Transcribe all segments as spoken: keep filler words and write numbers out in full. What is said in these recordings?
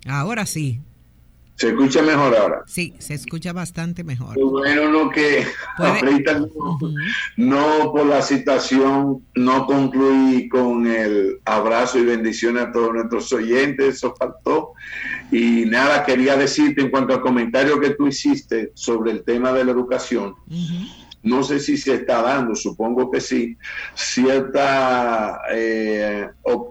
Ahora sí. ¿Se escucha mejor ahora? Sí, se escucha bastante mejor. Qué bueno, no que ahorita no, uh-huh. no por la situación no concluí con el abrazo y bendiciones a todos nuestros oyentes, eso faltó. Y nada, quería decirte en cuanto al comentario que tú hiciste sobre el tema de la educación. Uh-huh. No sé si se está dando, supongo que sí, cierta eh,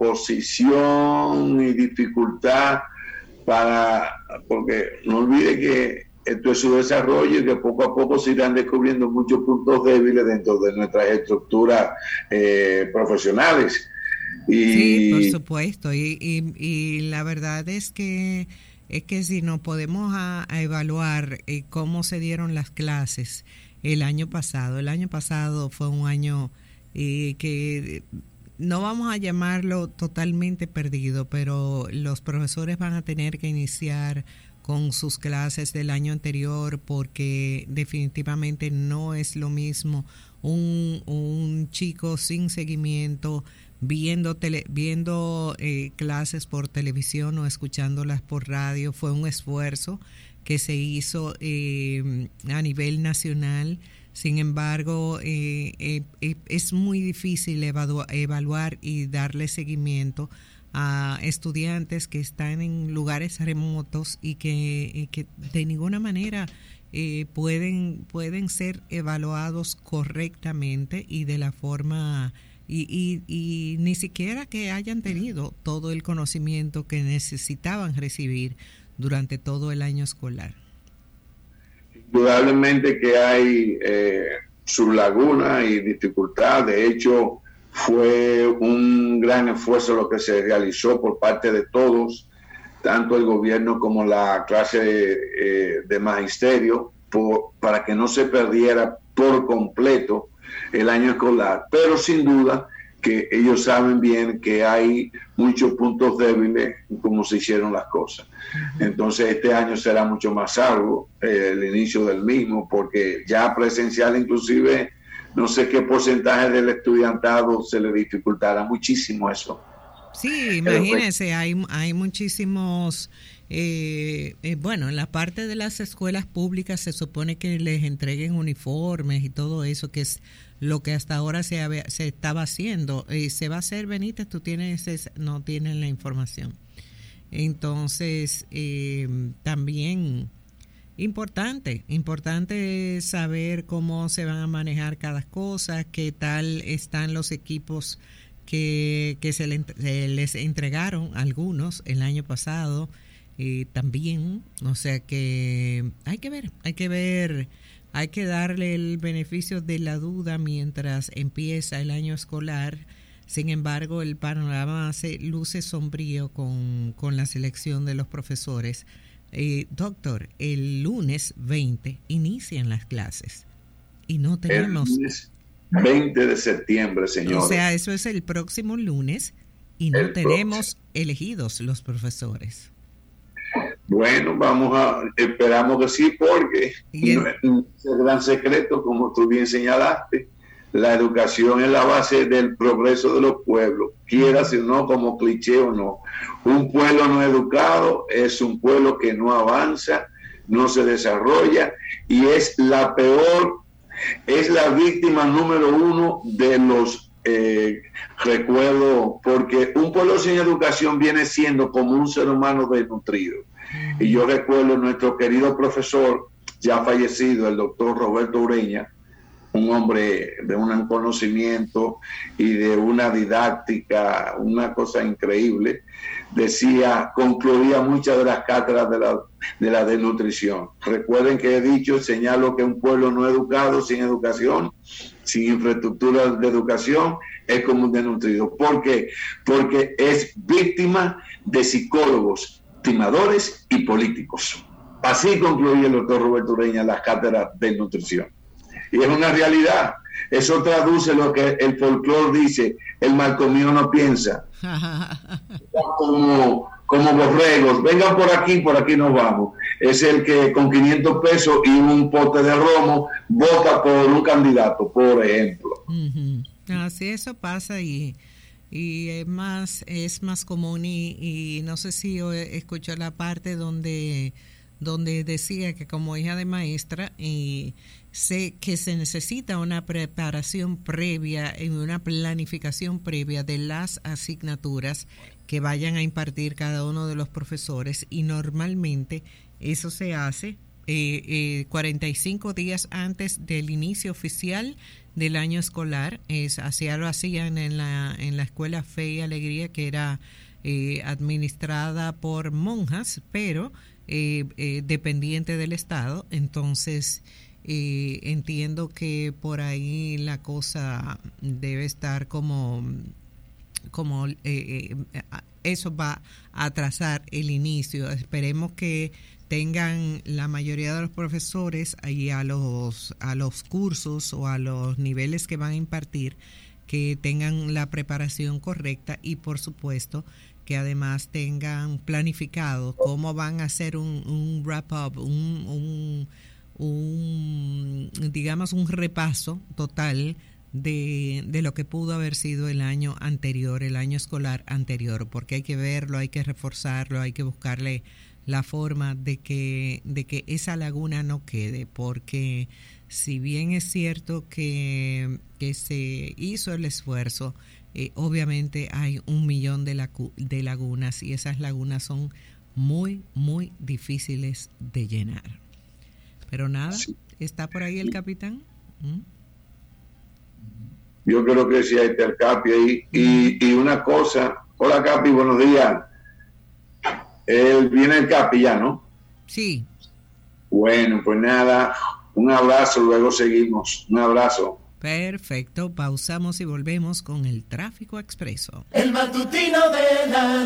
oposición y dificultad para, porque no olvide que esto es su desarrollo y que poco a poco se irán descubriendo muchos puntos débiles dentro de nuestras estructuras eh, profesionales. Y, sí, por supuesto, y, y, y la verdad es que es que si nos podemos a, a evaluar eh, cómo se dieron las clases el año pasado, el año pasado fue un año eh, que no vamos a llamarlo totalmente perdido, pero los profesores van a tener que iniciar con sus clases del año anterior porque definitivamente no es lo mismo un, un chico sin seguimiento viendo tele, viendo eh, clases por televisión o escuchándolas por radio. Fue un esfuerzo que se hizo eh, a nivel nacional. Sin embargo, eh, eh, es muy difícil evaluar, evaluar y darle seguimiento a estudiantes que están en lugares remotos y que, y que de ninguna manera eh, pueden, pueden ser evaluados correctamente y de la forma y, y, y ni siquiera que hayan tenido todo el conocimiento que necesitaban recibir durante todo el año escolar. Indudablemente que hay eh, sus lagunas y dificultad. De hecho, fue un gran esfuerzo lo que se realizó por parte de todos, tanto el gobierno como la clase eh, de magisterio, por, para que no se perdiera por completo el año escolar. Pero sin duda que ellos saben bien que hay muchos puntos débiles en cómo se hicieron las cosas. Entonces este año será mucho más largo eh, el inicio del mismo, porque ya presencial inclusive no sé qué porcentaje del estudiantado se le dificultará muchísimo eso. Sí, imagínense, hay, hay muchísimos, eh, eh, bueno, en la parte de las escuelas públicas se supone que les entreguen uniformes y todo eso, que es lo que hasta ahora se, había, se estaba haciendo. Eh, ¿Se va a hacer, Benítez? ¿Tú tienes, esa, no tienes la información? Entonces, eh, también importante, importante saber cómo se van a manejar cada cosa, qué tal están los equipos que, que se, le, se les entregaron algunos el año pasado eh, también, o sea que hay que ver, hay que ver, hay que darle el beneficio de la duda mientras empieza el año escolar. Sin embargo, el panorama se luce sombrío con, con la selección de los profesores. Eh, doctor, el lunes veinte inician las clases y no tenemos... El lunes veinte de septiembre, señor. O sea, eso es el próximo lunes y no el tenemos próximo. elegidos los profesores. Bueno, vamos a, esperamos que sí, porque el... no es un gran secreto, como tú bien señalaste. La educación es la base del progreso de los pueblos, quiera si no, como cliché o no. Un pueblo no educado es un pueblo que no avanza, no se desarrolla y es la peor, es la víctima número uno de los eh, recuerdos, porque un pueblo sin educación viene siendo como un ser humano desnutrido. Y yo recuerdo a nuestro querido profesor, ya fallecido, el doctor Roberto Ureña, un hombre de un conocimiento y de una didáctica, una cosa increíble, decía, concluía muchas de las cátedras de la, de la desnutrición. Recuerden que he dicho, señalo que un pueblo no educado, sin educación, sin infraestructura de educación, es como un desnutrido. ¿Por qué? Porque es víctima de psicólogos, timadores y políticos. Así concluía el doctor Roberto Ureña las cátedras de nutrición. Y es una realidad. Eso traduce lo que el folclore dice, el mal comido no piensa. Como, como borregos, vengan por aquí, por aquí nos vamos. Es el que con quinientos pesos y un pote de romo vota por un candidato, por ejemplo. Uh-huh. Así eso pasa y, y es más es más común y, y no sé si escuchó la parte donde donde decía que como hija de maestra y sé que se necesita una preparación previa y una planificación previa de las asignaturas que vayan a impartir cada uno de los profesores, y normalmente eso se hace eh, eh, cuarenta y cinco días antes del inicio oficial del año escolar. Es, así lo hacían en la, en la escuela Fe y Alegría, que era eh, administrada por monjas, pero eh, eh, dependiente del Estado. Entonces eh, entiendo que por ahí la cosa debe estar como como eh, eh, eso va a atrasar el inicio. Esperemos que tengan la mayoría de los profesores ahí a los a los cursos o a los niveles que van a impartir, que tengan la preparación correcta, y por supuesto que además tengan planificado cómo van a hacer un, un wrap up, un, un, un digamos un repaso total de, de lo que pudo haber sido el año anterior, el año escolar anterior, porque hay que verlo, hay que reforzarlo, hay que buscarle la forma de que, de que esa laguna no quede, porque si bien es cierto que, que se hizo el esfuerzo, eh, obviamente hay un millón de, lagu- de lagunas, y esas lagunas son muy, muy difíciles de llenar. Pero nada, sí. ¿Está por ahí el capitán? ¿Mm? Yo creo que sí, ahí está el Capi ahí. Y, y una cosa, hola Capi, buenos días. Él viene el Capi ya, ¿no? Sí. Bueno, pues nada, un abrazo, luego seguimos. Un abrazo. Perfecto, pausamos y volvemos con el tráfico expreso. El matutino de la